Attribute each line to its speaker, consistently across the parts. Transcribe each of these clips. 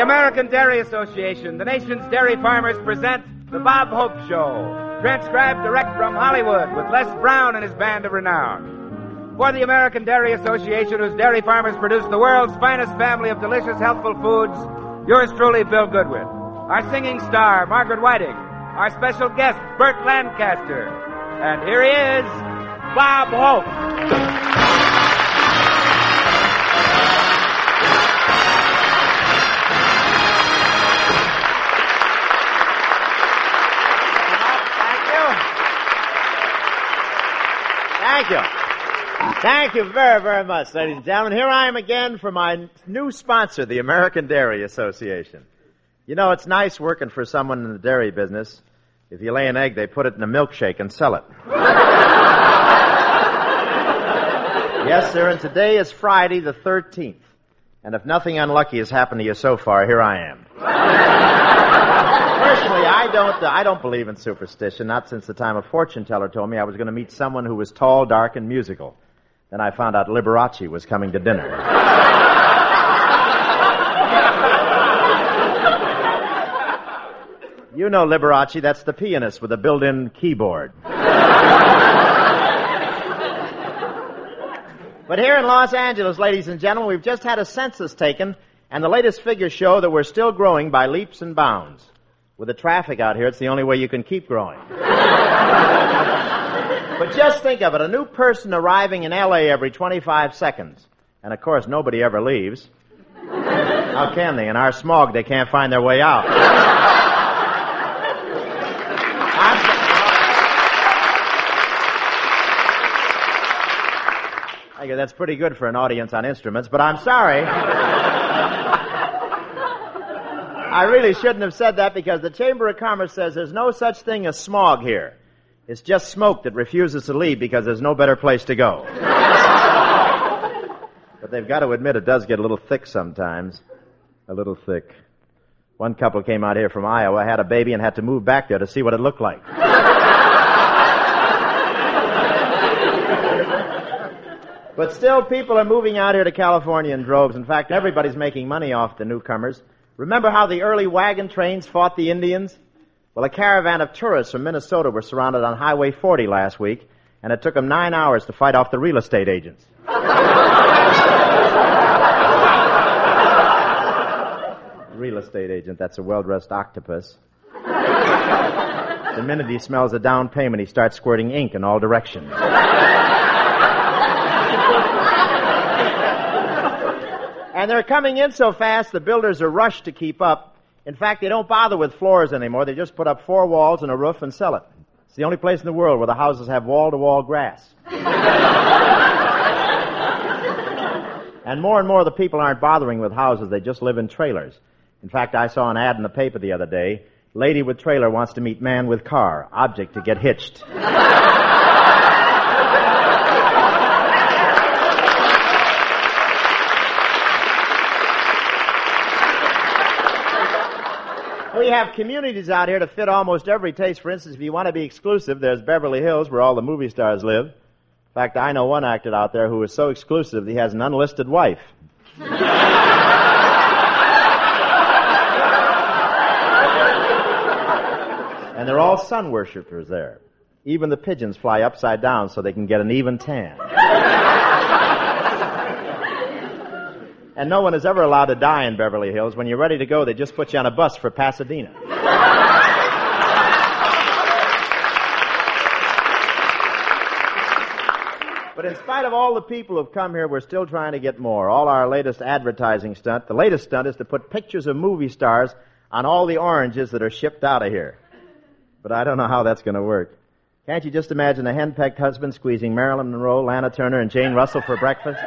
Speaker 1: American Dairy Association, the nation's dairy farmers, present The Bob Hope Show, transcribed direct from Hollywood with Les Brown and his band of renown. For the American Dairy Association, whose dairy farmers produce the world's finest family of delicious, healthful foods, yours truly, Bill Goodwin. Our singing star, Margaret Whiting. Our special guest, Burt Lancaster. And here he is, Bob Hope.
Speaker 2: Thank you. Thank you very, very much, ladies and gentlemen. Here I am again for my new sponsor, the American Dairy Association. You know, it's nice working for someone in the dairy business. If you lay an egg, they put it in a milkshake and sell it. Yes, sir, and today is Friday the 13th. And if nothing unlucky has happened to you so far, here I am. Personally, I don't believe in superstition, not since the time a fortune teller told me I was going to meet someone who was tall, dark, and musical. Then I found out Liberace was coming to dinner. You know Liberace, that's the pianist with a built-in keyboard. But here in Los Angeles, ladies and gentlemen, we've just had a census taken, and the latest figures show that we're still growing by leaps and bounds. With the traffic out here, it's the only way you can keep growing. But just think of it, a new person arriving in L.A. every 25 seconds. And, of course, nobody ever leaves. How can they? In our smog, they can't find their way out. That's pretty good for an audience on instruments, but I'm sorry. I really shouldn't have said that because the Chamber of Commerce says there's no such thing as smog here. It's just smoke that refuses to leave because there's no better place to go. But they've got to admit it does get a little thick sometimes. A little thick. One couple came out here from Iowa, had a baby, and had to move back there to see what it looked like. But still, people are moving out here to California in droves. In fact, everybody's making money off the newcomers. Remember how the early wagon trains fought the Indians? Well, a caravan of tourists from Minnesota were surrounded on Highway 40 last week, and it took them 9 hours to fight off the real estate agents. Real estate agent, that's a well-dressed octopus. The minute he smells a down payment, he starts squirting ink in all directions. And they're coming in so fast, the builders are rushed to keep up. In fact, they don't bother with floors anymore. They just put up 4 walls and a roof and sell it. It's the only place in the world where the houses have wall-to-wall grass. And more of the people aren't bothering with houses. They just live in trailers. In fact, I saw an ad in the paper the other day. Lady with trailer wants to meet man with car. Object to get hitched. We have communities out here to fit almost every taste. For instance, if you want to be exclusive, there's Beverly Hills, where all the movie stars live. In fact, I know one actor out there who is so exclusive that he has an unlisted wife. And they're all sun worshipers there. Even the pigeons fly upside down so they can get an even tan. And no one is ever allowed to die in Beverly Hills. When you're ready to go, they just put you on a bus for Pasadena. But in spite of all the people who've come here, we're still trying to get more. All our latest advertising stunt. The latest stunt is to put pictures of movie stars on all the oranges that are shipped out of here. But I don't know how that's going to work. Can't you just imagine a henpecked husband squeezing Marilyn Monroe, Lana Turner, and Jane Russell for breakfast?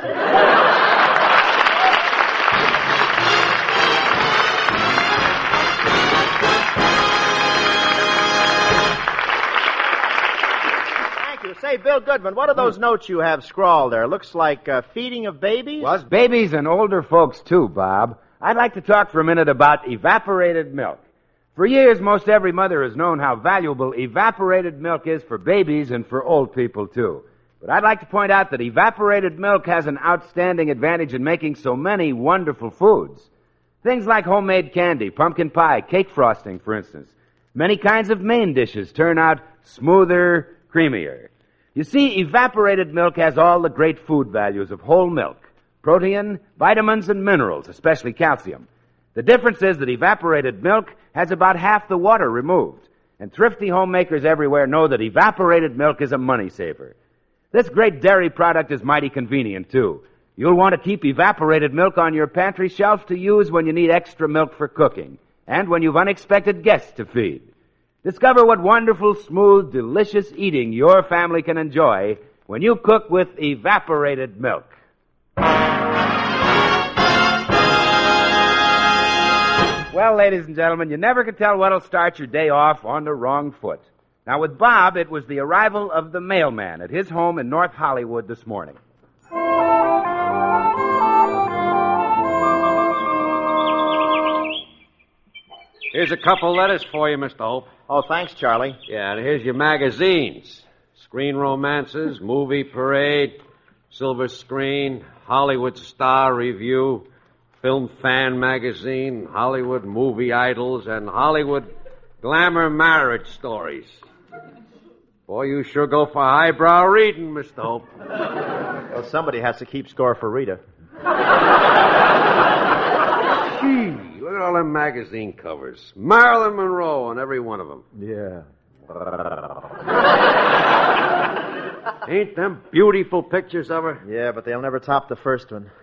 Speaker 2: Say, Bill Goodman, what are those notes you have scrawled there? Looks like feeding of babies?
Speaker 1: Well, it's babies and older folks, too, Bob. I'd like to talk for a minute about evaporated milk. For years, most every mother has known how valuable evaporated milk is for babies and for old people, too. But I'd like to point out that evaporated milk has an outstanding advantage in making so many wonderful foods. Things like homemade candy, pumpkin pie, cake frosting, for instance. Many kinds of main dishes turn out smoother, creamier. You see, evaporated milk has all the great food values of whole milk. Protein, vitamins, and minerals, especially calcium. The difference is that evaporated milk has about half the water removed. And thrifty homemakers everywhere know that evaporated milk is a money saver. This great dairy product is mighty convenient, too. You'll want to keep evaporated milk on your pantry shelf to use when you need extra milk for cooking and when you've unexpected guests to feed. Discover what wonderful, smooth, delicious eating your family can enjoy when you cook with evaporated milk. Well, ladies and gentlemen, you never can tell what'll start your day off on the wrong foot. Now, with Bob, it was the arrival of the mailman at his home in North Hollywood this morning.
Speaker 3: Here's a couple letters for you, Mr. Hope.
Speaker 2: Oh, thanks, Charlie.
Speaker 3: Yeah, and here's your magazines. Screen Romances, Movie Parade, Silver Screen, Hollywood Star Review, Film Fan Magazine, Hollywood Movie Idols, and Hollywood Glamour Marriage Stories. Boy, you sure go for highbrow reading, Mr. Hope.
Speaker 2: Well, somebody has to keep score for Rita.
Speaker 3: Gee, look at all them magazine covers. Marilyn Monroe on every one of them.
Speaker 2: Yeah.
Speaker 3: Ain't them beautiful pictures of her?
Speaker 2: Yeah, but they'll never top the first one.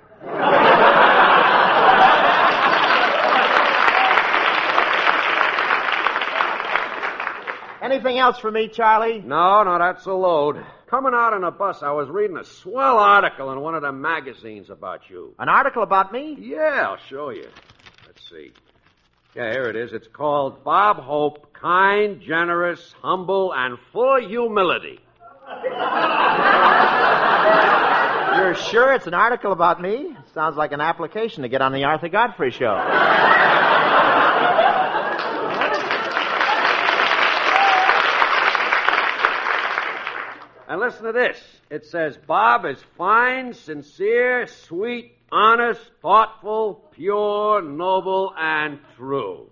Speaker 2: Anything else for me, Charlie?
Speaker 3: No, that's a load. Coming out on a bus, I was reading a swell article in one of them magazines about you.
Speaker 2: An article about me?
Speaker 3: Yeah, I'll show you. Let's see. Yeah, here it is. It's called Bob Hope, Kind, Generous, Humble, and Full of Humility.
Speaker 2: You're sure it's an article about me? Sounds like an application to get on the Arthur Godfrey show.
Speaker 3: And listen to this. It says, Bob is fine, sincere, sweet, honest, thoughtful, pure, noble, and true.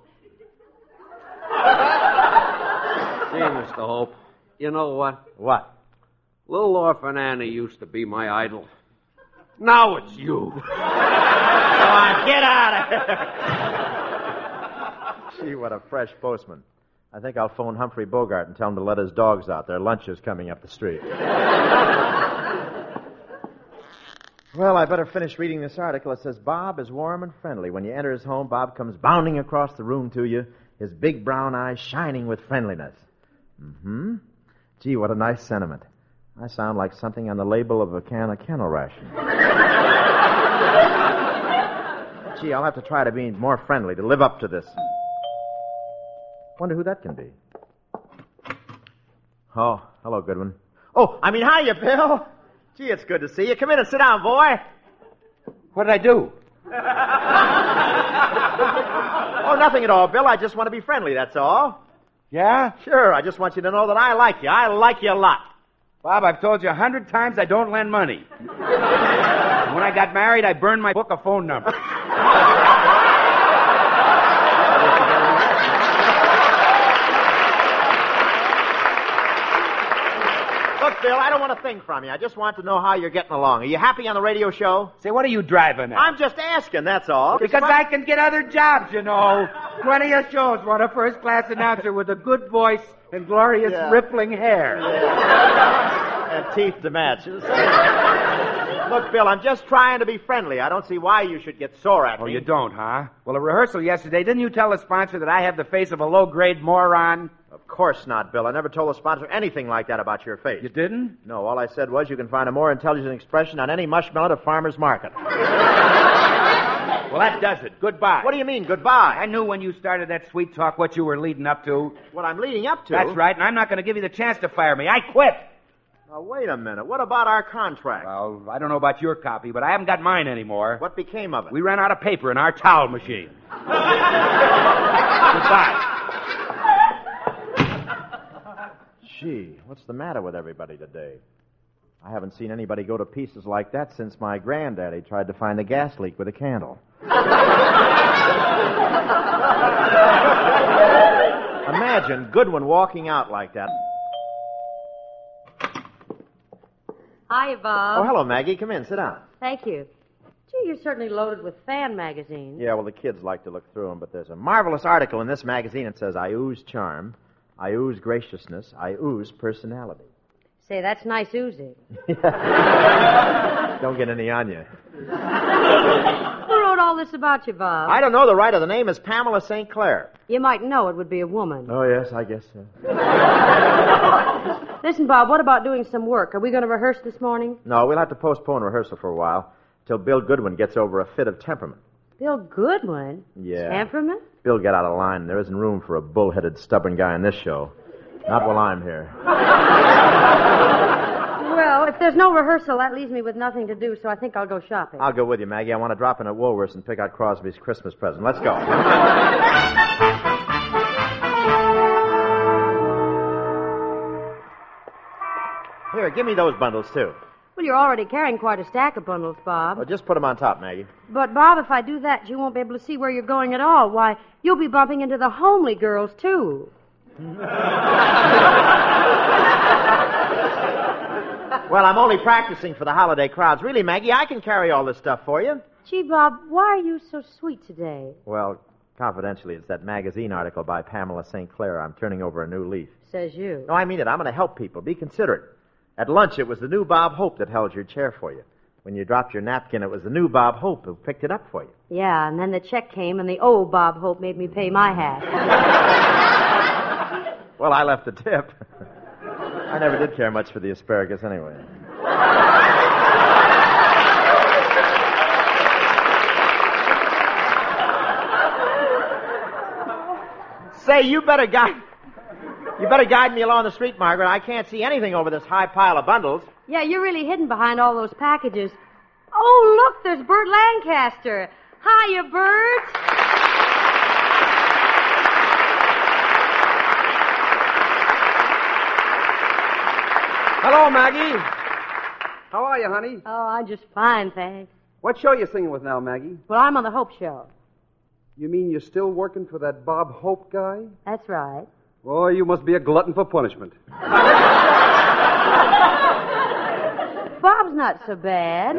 Speaker 3: See, Mr. Hope, you know what?
Speaker 2: What?
Speaker 3: Little Orphan Annie used to be my idol. Now it's you.
Speaker 2: Come on, get out of here. Gee, what a fresh postman. I think I'll phone Humphrey Bogart and tell him to let his dogs out. Their lunch is coming up the street. Well, I better finish reading this article. It says, Bob is warm and friendly. When you enter his home, Bob comes bounding across the room to you, his big brown eyes shining with friendliness. Mm-hmm. Gee, what a nice sentiment. I sound like something on the label of a can of kennel ration. Gee, I'll have to try to be more friendly, to live up to this. Wonder who that can be. Oh, hello, Goodwin. Oh, hiya, Bill. Gee, it's good to see you. Come in and sit down, boy.
Speaker 1: What did I do?
Speaker 2: Oh, nothing at all, Bill. I just want to be friendly, that's all.
Speaker 1: Yeah?
Speaker 2: Sure, I just want you to know that I like you. I like you a lot.
Speaker 1: Bob, I've told you 100 times I don't lend money. When I got married, I burned my book of phone numbers.
Speaker 2: Look, Bill, I don't want a thing from you. I just want to know how you're getting along. Are you happy on the radio show?
Speaker 1: Say, what are you driving at?
Speaker 2: I'm just asking, that's all.
Speaker 1: Because I can get other jobs, you know. 20 shows want a first-class announcer with a good voice and glorious rippling hair.
Speaker 2: And teeth to match. Look, Bill, I'm just trying to be friendly. I don't see why you should get sore at me.
Speaker 1: Oh, you don't, huh? Well, at rehearsal yesterday, didn't you tell the sponsor that I have the face of a low-grade moron?
Speaker 2: Of course not, Bill. I never told the sponsor anything like that about your face.
Speaker 1: You didn't?
Speaker 2: No, all I said was you can find a more intelligent expression on any mushmelon at Farmer's Market.
Speaker 1: Well, that does it. Goodbye.
Speaker 2: What do you mean, goodbye?
Speaker 1: I knew when you started that sweet talk what you were leading up to.
Speaker 2: What I'm leading up to?
Speaker 1: That's right, and I'm not going to give you the chance to fire me. I quit.
Speaker 2: Now, wait a minute. What about our contract?
Speaker 1: Well, I don't know about your copy, but I haven't got mine anymore.
Speaker 2: What became of it?
Speaker 1: We ran out of paper in our towel machine. Goodbye.
Speaker 2: Gee, what's the matter with everybody today? I haven't seen anybody go to pieces like that since my granddaddy tried to find a gas leak with a candle. Imagine Goodwin walking out like that.
Speaker 4: Hiya, Bob.
Speaker 2: Oh, hello, Maggie. Come in. Sit down.
Speaker 4: Thank you. Gee, you're certainly loaded with fan magazines.
Speaker 2: Yeah, well, the kids like to look through them, but there's a marvelous article in this magazine that says, I ooze charm, I ooze graciousness, I ooze personality.
Speaker 4: Say, that's nice oozing.
Speaker 2: Don't get any on you.
Speaker 4: Who wrote all this about you, Bob?
Speaker 2: I don't know. The writer. The name is Pamela St. Clair.
Speaker 4: You might know it would be a woman.
Speaker 2: Oh, yes, I guess so.
Speaker 4: Listen, Bob, what about doing some work? Are we going to rehearse this morning?
Speaker 2: No, we'll have to postpone rehearsal for a while till Bill Goodwin gets over a fit of temperament.
Speaker 4: Bill Goodwin?
Speaker 2: Yeah.
Speaker 4: Temperament?
Speaker 2: Bill, get out of line. There isn't room for a bull-headed, stubborn guy in this show. Not while I'm here.
Speaker 4: Well, if there's no rehearsal, that leaves me with nothing to do, so I think I'll go shopping.
Speaker 2: I'll go with you, Maggie. I want to drop in at Woolworth's and pick out Crosby's Christmas present. Let's go. Here, give me those bundles, too.
Speaker 4: Well, you're already carrying quite a stack of bundles, Bob.
Speaker 2: Well, just put them on top, Maggie.
Speaker 4: But, Bob, if I do that, you won't be able to see where you're going at all. Why, you'll be bumping into the homely girls, too.
Speaker 2: Well, I'm only practicing for the holiday crowds. Really, Maggie, I can carry all this stuff for you.
Speaker 4: Gee, Bob, why are you so sweet today?
Speaker 2: Well, confidentially, it's that magazine article by Pamela St. Clair. I'm turning over a new leaf.
Speaker 4: Says you.
Speaker 2: No, I mean it. I'm going to help people. Be considerate. At lunch, it was the new Bob Hope that held your chair for you. When you dropped your napkin, it was the new Bob Hope who picked it up for you.
Speaker 4: Yeah, and then the check came, and the old Bob Hope made me pay my half.
Speaker 2: Well, I left the tip. I never did care much for the asparagus anyway. Say, you better guide me along the street, Margaret. I can't see anything over this high pile of bundles.
Speaker 4: Yeah, you're really hidden behind all those packages. Oh, look, there's Bert Lancaster. Hiya, Bert.
Speaker 5: Hello, Maggie. How are you, honey?
Speaker 4: Oh, I'm just fine, thanks.
Speaker 5: What show you singing with now, Maggie?
Speaker 4: Well, I'm on the Hope Show.
Speaker 5: You mean you're still working for that Bob Hope guy?
Speaker 4: That's right.
Speaker 5: Oh, you must be a glutton for punishment.
Speaker 4: Bob's not so bad.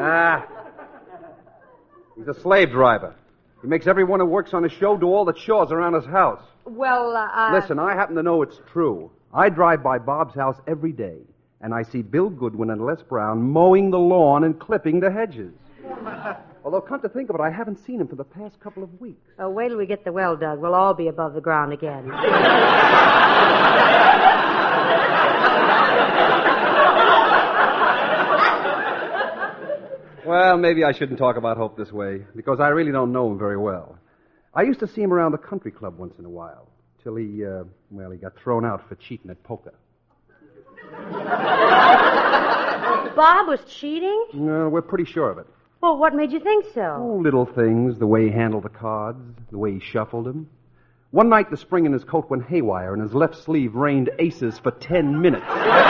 Speaker 5: He's a slave driver. He makes everyone who works on his show do all the chores around his house.
Speaker 4: Well,
Speaker 5: Listen, I happen to know it's true. I drive by Bob's house every day, and I see Bill Goodwin and Les Brown mowing the lawn and clipping the hedges. Although, come to think of it, I haven't seen him for the past couple of weeks.
Speaker 4: Oh, wait till we get the well dug. We'll all be above the ground again.
Speaker 5: Well, maybe I shouldn't talk about Hope this way, because I really don't know him very well. I used to see him around the country club once in a while, till he got thrown out for cheating at poker.
Speaker 4: Bob was cheating?
Speaker 5: No, we're pretty sure of it.
Speaker 4: Well, what made you think so?
Speaker 5: Oh, little things, the way he handled the cards, the way he shuffled them. One night, the spring in his coat went haywire, and his left sleeve rained aces for 10 minutes.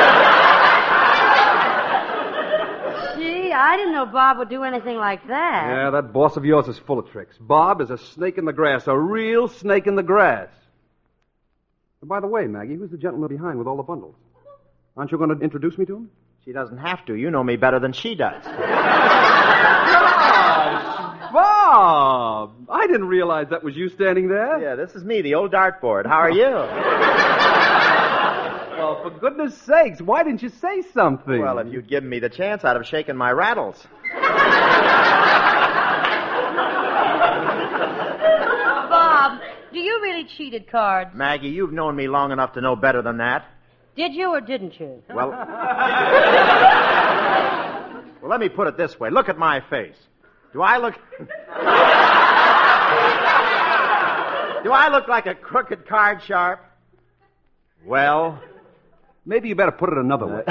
Speaker 4: Gee, I didn't know Bob would do anything like that.
Speaker 5: Yeah, that boss of yours is full of tricks. Bob is a snake in the grass, a real snake in the grass. And by the way, Maggie, who's the gentleman behind with all the bundles? Aren't you going to introduce me to him?
Speaker 2: She doesn't have to. You know me better than she does.
Speaker 5: Bob! I didn't realize that was you standing there.
Speaker 2: Yeah, this is me, the old dartboard. How are you?
Speaker 5: Well, for goodness sakes, why didn't you say something?
Speaker 2: Well, if you'd given me the chance, I'd have shaken my rattles.
Speaker 4: Bob, do you really cheat at cards?
Speaker 2: Maggie, you've known me long enough to know better than that.
Speaker 4: Did you or didn't you?
Speaker 2: Well, let me put it this way. Look at my face. Do I look like a crooked card sharp? Well,
Speaker 5: maybe you better put it another way.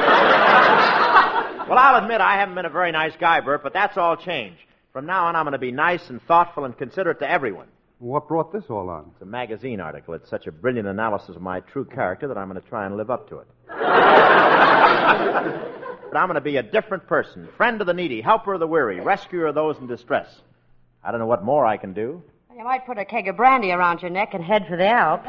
Speaker 2: Well, I'll admit I haven't been a very nice guy, Bert, but that's all changed. From now on, I'm going to be nice and thoughtful and considerate to everyone.
Speaker 5: What brought this all on?
Speaker 2: It's a magazine article. It's such a brilliant analysis of my true character that I'm going to try and live up to it. But I'm going to be a different person. Friend of the needy, helper of the weary, rescuer of those in distress. I don't know what more I can do.
Speaker 4: Are You might put a keg of brandy around your neck and head for the Alps.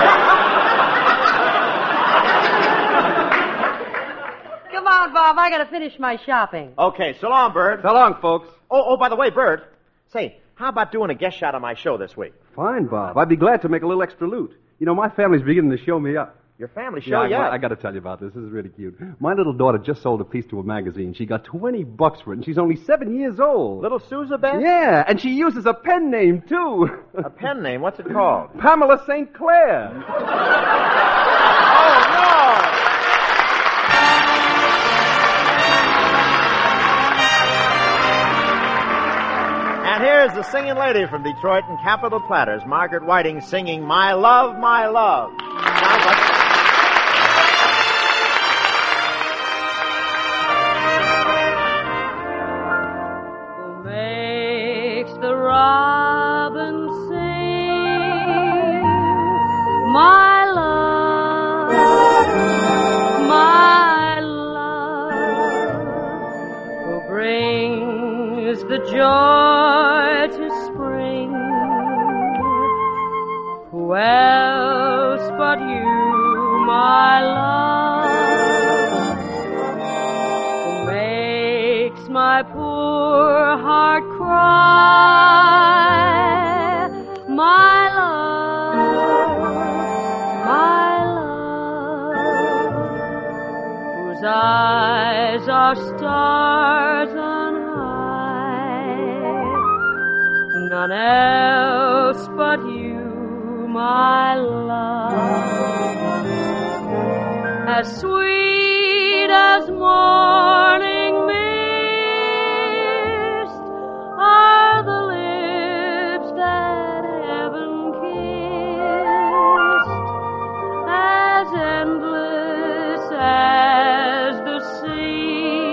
Speaker 4: Come on, Bob. I got to finish my shopping.
Speaker 2: Okay, so long, Bert.
Speaker 5: So long, folks.
Speaker 2: Oh, by the way, Bert. Say, how about doing a guest shot on my show this week?
Speaker 5: Fine, Bob. I'd be glad to make a little extra loot. You know, my family's beginning to show me up.
Speaker 2: Your family show, yeah.
Speaker 5: I got to tell you about this. This is really cute. My little daughter just sold a piece to a magazine. She got $20 for it, and she's only 7 years old.
Speaker 2: Little Sousa, Ben?
Speaker 5: Yeah, and she uses a pen name, too.
Speaker 2: A pen name? What's it called?
Speaker 5: Pamela St. Clair.
Speaker 2: Oh, no! And here's the singing lady from Detroit and Capitol Platters, Margaret Whiting, singing My Love, My Love. Sounds like...
Speaker 4: Who makes the robin sing? My love, my love. Who brings the joy to spring? Who else but you, my love, who makes my poor heart cry? My love, whose eyes are stars on high, none else but you, my love, as sweet as morning mist are the lips that heaven kissed, as endless as the sea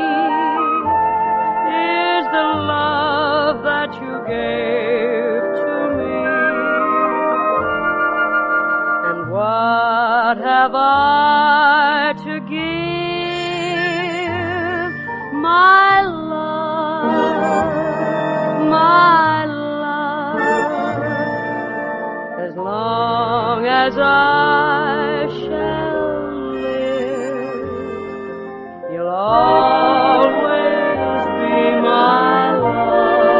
Speaker 4: is the love that you gave to me. And what have I to give? My love, as long as I shall live, you'll always be my love.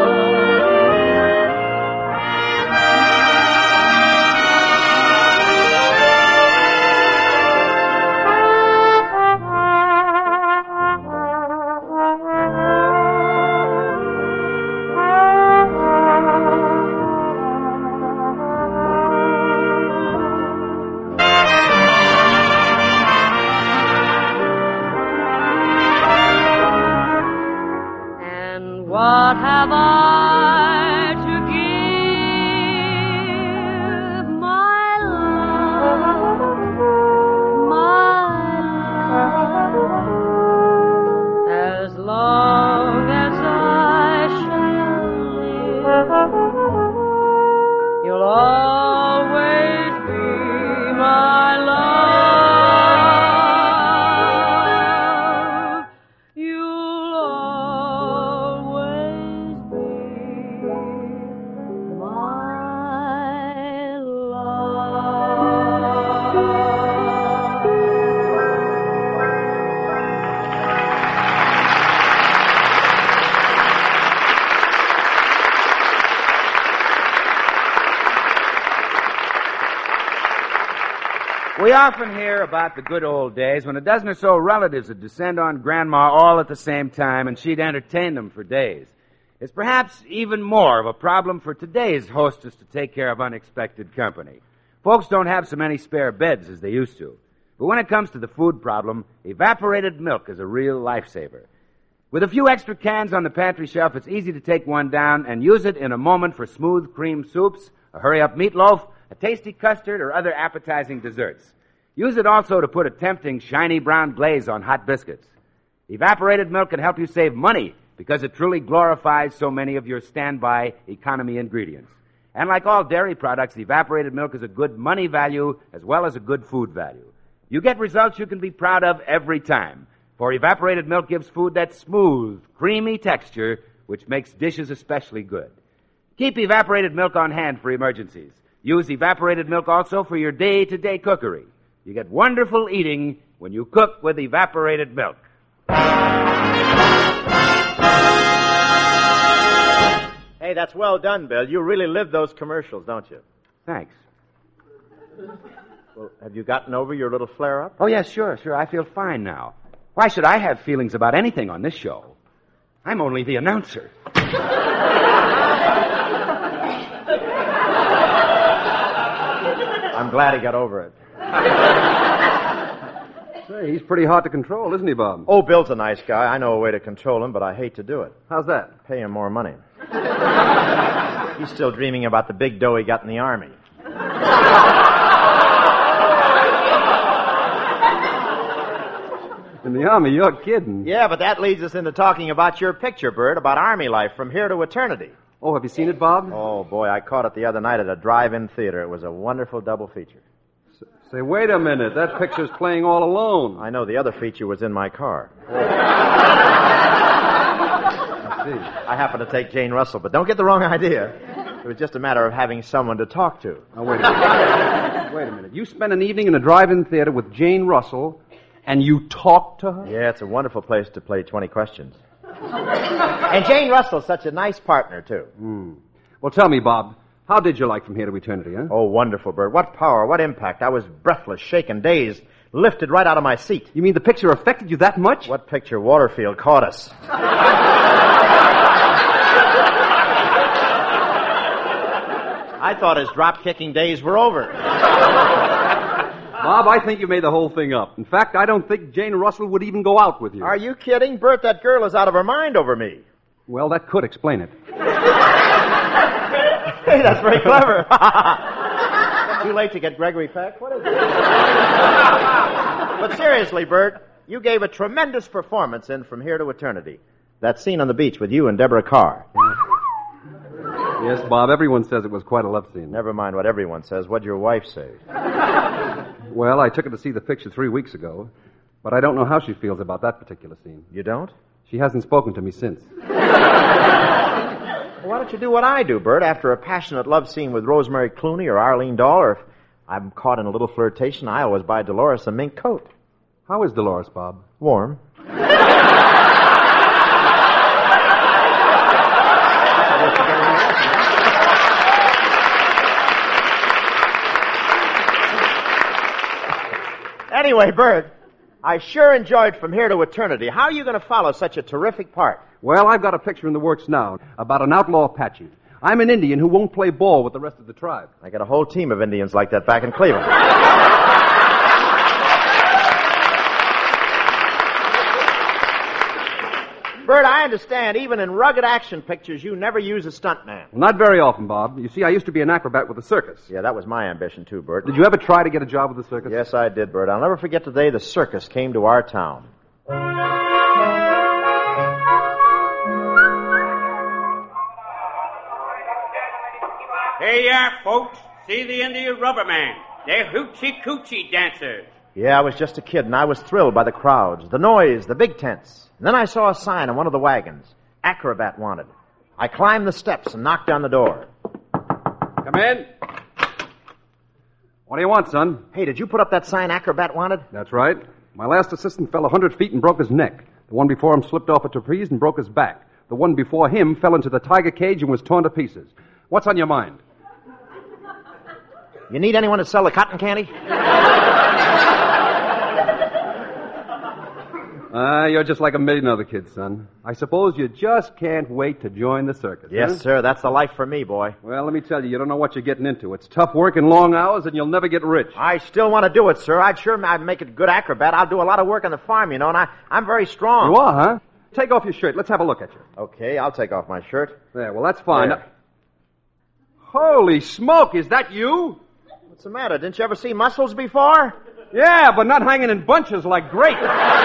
Speaker 4: And what have I to give? My love, as long as I shall live, you'll always be my love. You'll always be my
Speaker 1: We often hear about the good old days when a dozen or so relatives would descend on Grandma all at the same time and she'd entertain them for days. It's perhaps even more of a problem for today's hostess to take care of unexpected company. Folks don't have so many spare beds as they used to. But when it comes to the food problem, evaporated milk is a real lifesaver. With a few extra cans on the pantry shelf, it's easy to take one down and use it in a moment for smooth cream soups, a hurry-up meatloaf, a tasty custard, or other appetizing desserts. Use it also to put a tempting, shiny brown glaze on hot biscuits. Evaporated milk can help you save money because it truly glorifies so many of your standby economy ingredients. And like all dairy products, evaporated milk is a good money value as well as a good food value. You get results you can be proud of every time. For evaporated milk gives food that smooth, creamy texture, which makes dishes especially good. Keep evaporated milk on hand for emergencies. Use evaporated milk also for your day-to-day cookery. You get wonderful eating when you cook with evaporated milk.
Speaker 2: Hey, that's well done, Bill. You really live those commercials, don't you?
Speaker 1: Thanks.
Speaker 2: Well, have you gotten over your little flare-up?
Speaker 1: Oh, yes, sure. I feel fine now. Why should I have feelings about anything on this show? I'm only the announcer.
Speaker 2: I'm glad he got over it.
Speaker 5: Say, he's pretty hard to control, isn't he, Bob?
Speaker 2: Oh, Bill's a nice guy. I know a way to control him, but I hate to do it.
Speaker 5: How's that?
Speaker 2: Pay him more money. He's still dreaming about the big dough he got in the Army.
Speaker 5: In the Army, you're kidding.
Speaker 2: Yeah, but that leads us into talking about your picture, Bert, about Army life from here to eternity.
Speaker 5: Oh, have you seen it, Bob?
Speaker 2: Oh, boy, I caught it the other night at a drive-in theater. It was a wonderful double feature.
Speaker 5: Say, wait a minute. That picture's playing all alone.
Speaker 2: I know the other feature was in my car.
Speaker 5: I see.
Speaker 2: I happened to take Jane Russell, but don't get the wrong idea. It was just a matter of having someone to talk to.
Speaker 5: Now, wait a minute. Wait a minute. You spent an evening in a drive-in theater with Jane Russell, and you talked to her?
Speaker 2: Yeah, it's a wonderful place to play 20 questions. And Jane Russell's such a nice partner, too.
Speaker 5: Well, tell me, Bob, how did you like From Here to Eternity, huh?
Speaker 2: Oh, wonderful, Bert. What power, what impact. I was breathless, shaken, dazed, lifted right out of my seat.
Speaker 5: You mean the picture affected you that much?
Speaker 2: What picture? Waterfield caught us. I thought his drop-kicking days were over.
Speaker 5: Bob, I think you made the whole thing up. In fact, I don't think Jane Russell would even go out with you.
Speaker 2: Are you kidding? Bert, that girl is out of her mind over me.
Speaker 5: Well, that could explain it.
Speaker 2: Hey, that's very clever. Too late to get Gregory Peck? What is it? But seriously, Bert, you gave a tremendous performance in From Here to Eternity. That scene on the beach with you and Deborah Carr.
Speaker 5: Yes, Bob, everyone says it was quite a love scene.
Speaker 2: Never mind what everyone says. What'd your wife say?
Speaker 5: Well, I took her to see the picture 3 weeks ago, but I don't know how she feels about that particular scene.
Speaker 2: You don't?
Speaker 5: She hasn't spoken to me since.
Speaker 2: Well, why don't you do what I do, Bert? After a passionate love scene with Rosemary Clooney or Arlene Dahl, or if I'm caught in a little flirtation, I always buy Dolores a mink coat.
Speaker 5: How is Dolores, Bob?
Speaker 2: Warm. Anyway, Bert, I sure enjoyed From Here to Eternity. How are you going to follow such a terrific part?
Speaker 5: Well, I've got a picture in the works now about an outlaw Apache. I'm an Indian who won't play ball with the rest of the tribe.
Speaker 2: I got a whole team of Indians like that back in Cleveland. Bert, I understand even in rugged action pictures you never use a stuntman.
Speaker 5: Well, not very often, Bob. You see, I used to be an acrobat with the circus.
Speaker 2: Yeah, that was my ambition too, Bert.
Speaker 5: Did you ever try to get a job with the circus?
Speaker 2: Yes, I did, Bert. I'll never forget the day the circus came to our town.
Speaker 6: Here you are, folks. See the Indian rubber man. They're hoochie-coochie dancers.
Speaker 2: Yeah, I was just a kid, and I was thrilled by the crowds, the noise, the big tents. And then I saw a sign on one of the wagons. Acrobat wanted. I climbed the steps and knocked on the door.
Speaker 5: Come in. What do you want, son?
Speaker 2: Hey, did you put up that sign, Acrobat wanted?
Speaker 5: That's right. My last assistant fell 100 feet and broke his neck. The one before him slipped off a trapeze and broke his back. The one before him fell into the tiger cage and was torn to pieces. What's on your mind?
Speaker 2: You need anyone to sell the cotton candy?
Speaker 5: You're just like a million other kids, son. I suppose you just can't wait to join the circus.
Speaker 2: Yes,
Speaker 5: huh?
Speaker 2: sir. That's the life for me, boy.
Speaker 5: Well, let me tell you, you don't know what you're getting into. It's tough work and long hours, and you'll never get rich.
Speaker 2: I still want to do it, sir. I'd make a good acrobat. I'll do a lot of work on the farm, you know, and I'm very strong.
Speaker 5: You are, huh? Take off your shirt. Let's have a look at you.
Speaker 2: Okay, I'll take off my shirt.
Speaker 5: There, well, that's fine.
Speaker 2: There.
Speaker 5: Holy smoke, is that you?
Speaker 2: What's the matter? Didn't you ever see muscles before?
Speaker 5: Yeah, but not hanging in bunches like grapes.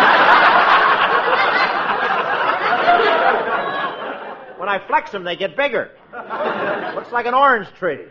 Speaker 2: When I flex them, they get bigger. Looks like an orange tree.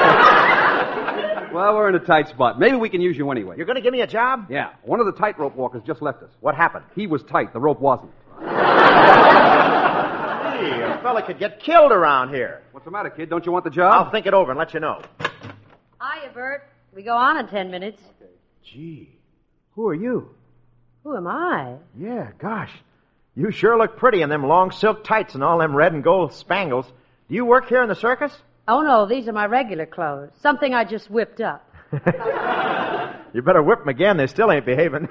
Speaker 5: Well, we're in a tight spot. Maybe we can use you anyway.
Speaker 2: You're going to give me a job?
Speaker 5: Yeah. One of the tightrope walkers just left us.
Speaker 2: What happened?
Speaker 5: He was tight. The rope wasn't.
Speaker 2: Gee, A fella could get killed around here.
Speaker 5: What's the matter, kid? Don't you want the job?
Speaker 2: I'll think it over and let you know.
Speaker 4: Hiya, Bert. We go on in 10 minutes.
Speaker 2: Gee, who are you?
Speaker 4: Who am I?
Speaker 2: Yeah, gosh. You sure look pretty in them long silk tights and all them red and gold spangles. Do you work here in the circus?
Speaker 4: Oh, no, these are my regular clothes. Something I just whipped up.
Speaker 2: You better whip them again. They still ain't behaving.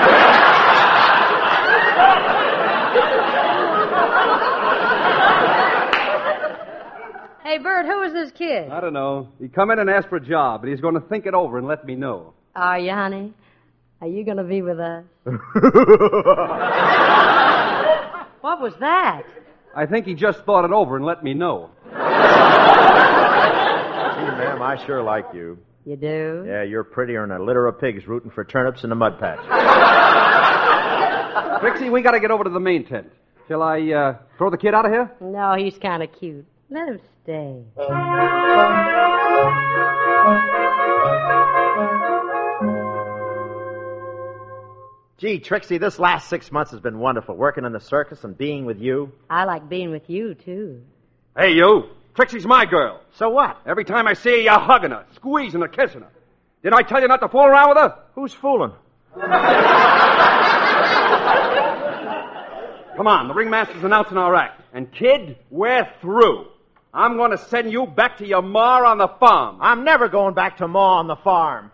Speaker 4: Hey, Bert, who is this kid?
Speaker 5: I don't know. He come in and asked for a job, but he's going to think it over and let me know.
Speaker 4: Are you, honey? Are you going to be with us? What was that?
Speaker 5: I think he just thought it over and let me know.
Speaker 2: Gee, ma'am, I sure like you.
Speaker 4: You do?
Speaker 2: Yeah, you're prettier than a litter of pigs rooting for turnips in a mud patch.
Speaker 5: Trixie, we got to get over to the main tent. Shall I throw the kid out of here?
Speaker 4: No, he's kind of cute. Let him stay.
Speaker 2: Gee, Trixie, this last 6 months has been wonderful, working in the circus and being with you.
Speaker 4: I like being with you, too.
Speaker 5: Hey, you. Trixie's my girl.
Speaker 2: So what?
Speaker 5: Every time I see her, you're hugging her, squeezing her, kissing her. Did I tell you not to fool around with her?
Speaker 2: Who's fooling?
Speaker 5: Come on, the ringmaster's announcing our act. And, kid, we're through. I'm going to send you back to your ma on the farm.
Speaker 2: I'm never going back to Ma on the farm.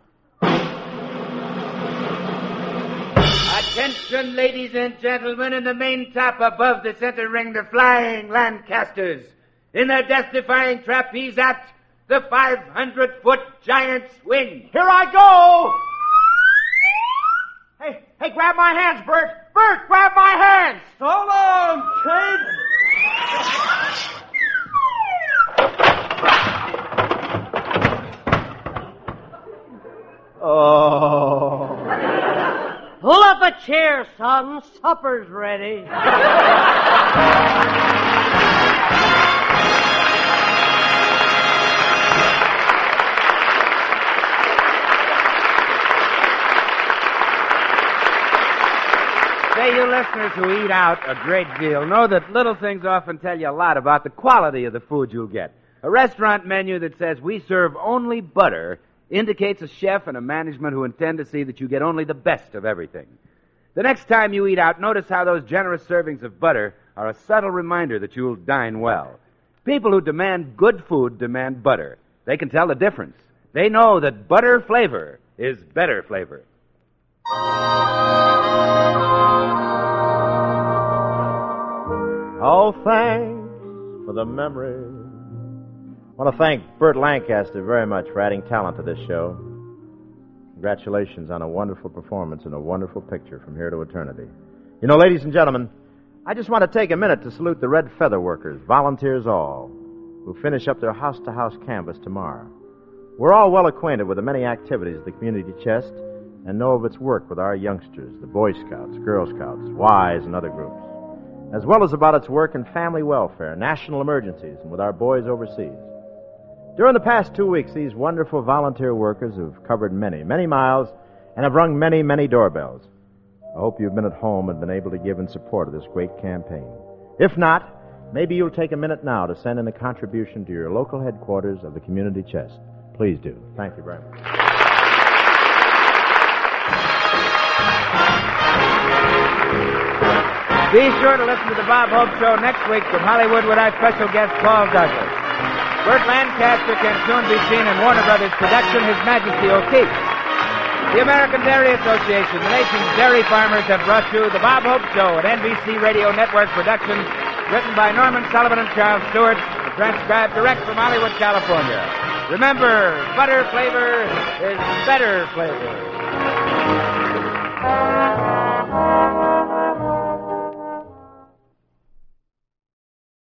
Speaker 1: Attention, ladies and gentlemen, in the main top above the center ring, the Flying Lancasters. In their death-defying trapeze act, the 500-foot giant swing.
Speaker 2: Here I go! Hey, grab my hands, Bert! Bert, grab my hands!
Speaker 5: So long, kid!
Speaker 2: Oh.
Speaker 7: Pull up a chair, son. Supper's ready.
Speaker 1: Say, you listeners who eat out a great deal know that little things often tell you a lot about the quality of the food you'll get. A restaurant menu that says we serve only butter indicates a chef and a management who intend to see that you get only the best of everything. The next time you eat out, notice how those generous servings of butter are a subtle reminder that you'll dine well. People who demand good food demand butter. They can tell the difference. They know that butter flavor is better flavor.
Speaker 2: Oh, thanks for the memory. I want to thank Burt Lancaster very much for adding talent to this show. Congratulations on a wonderful performance and a wonderful picture from here to eternity. You know, ladies and gentlemen, I just want to take a minute to salute the Red Feather Workers, volunteers all, who finish up their house-to-house canvass tomorrow. We're all well acquainted with the many activities of the community chest and know of its work with our youngsters, the Boy Scouts, Girl Scouts, Ys, and other groups, as well as about its work in family welfare, national emergencies, and with our boys overseas. During the past 2 weeks, these wonderful volunteer workers have covered many, many miles and have rung many, many doorbells. I hope you've been at home and been able to give in support of this great campaign. If not, maybe you'll take a minute now to send in a contribution to your local headquarters of the Community Chest. Please do. Thank you very much.
Speaker 1: Be sure to listen to the Bob Hope Show next week from Hollywood with our special guest, Paul Douglas. Burt Lancaster can soon be seen in Warner Brothers' production, His Majesty O'Keefe. The American Dairy Association, the nation's dairy farmers, have brought you the Bob Hope Show, an NBC Radio Network production, written by Norman Sullivan and Charles Stewart, transcribed direct from Hollywood, California. Remember, butter flavor is better flavor.